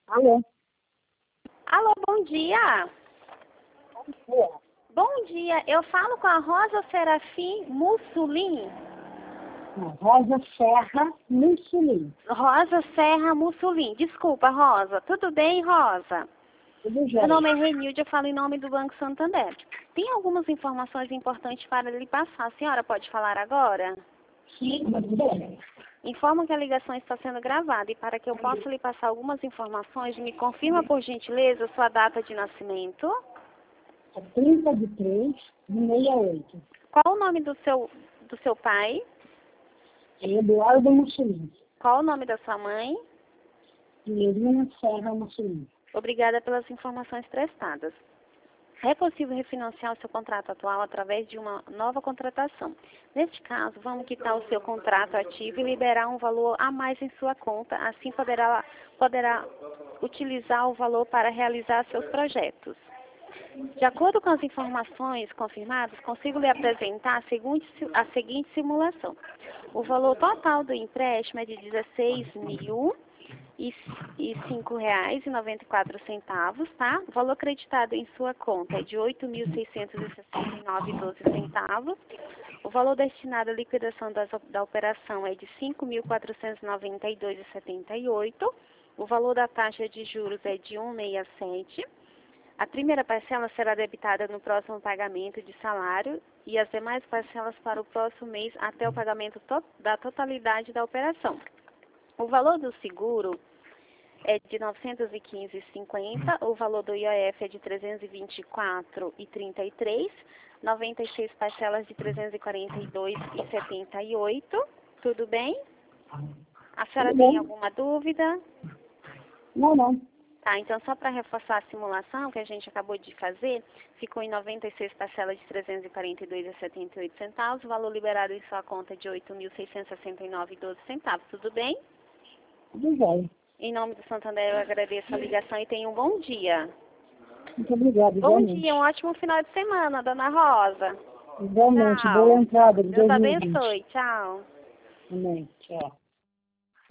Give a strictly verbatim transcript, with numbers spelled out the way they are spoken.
Alô? Alô, bom dia. Bom dia. Bom dia, eu falo com a Rosa Serafim Mussolini. Não, Rosa Serra Mussolini. Rosa Serra Mussolini. Desculpa, Rosa. Tudo bem, Rosa? Tudo Meu jóia. nome é Renilde, eu falo em nome do Banco Santander. Tem algumas informações importantes para lhe passar. A senhora pode falar agora? Sim, tudo bem. Informo que a ligação está sendo gravada e para que eu possa lhe passar algumas informações, me confirma, por gentileza, sua data de nascimento. É trinta de três de sessenta e oito. Qual o nome do seu, do seu pai? É Eduardo Mussolini. Qual o nome da sua mãe? Irina Serra Mussolini. Obrigada pelas informações prestadas. É possível refinanciar o seu contrato atual através de uma nova contratação. Neste caso, vamos quitar o seu contrato ativo e liberar um valor a mais em sua conta. Assim poderá, poderá utilizar o valor para realizar seus projetos. De acordo com as informações confirmadas, consigo lhe apresentar a seguinte, a seguinte simulação. O valor total do empréstimo é de dezesseis mil e cinco reais e noventa e quatro centavos, tá? O valor creditado em sua conta é de oito mil seiscentos e sessenta e nove reais e doze centavos. O valor destinado à liquidação das, da operação é de cinco mil quatrocentos e noventa e dois reais e setenta e oito centavos. O valor da taxa de juros é de cento e sessenta e sete. A primeira parcela será debitada no próximo pagamento de salário e as demais parcelas para o próximo mês até o pagamento to da totalidade da operação. O valor do seguro é de novecentos e quinze reais e cinquenta centavos, o valor do I O F é de trezentos e vinte e quatro reais e trinta e três centavos, noventa e seis parcelas de trezentos e quarenta e dois reais e setenta e oito centavos. Tudo bem? A senhora Tudo tem bem? alguma dúvida? Não, não. Tá, então só para reforçar a simulação que a gente acabou de fazer, ficou em noventa e seis parcelas de trezentos e quarenta e dois reais e setenta e oito centavos, o valor liberado em sua conta é de oito mil seiscentos e sessenta e nove reais e doze centavos. Tudo bem? Tudo jóia. Em nome do Santander, eu agradeço a ligação e tenha um bom dia. Muito obrigada, Bom igualmente. dia, um ótimo final de semana, Dona Rosa. Igualmente. Tchau. Boa entrada de Deus dois mil e vinte. abençoe. Tchau. Amém. Tchau.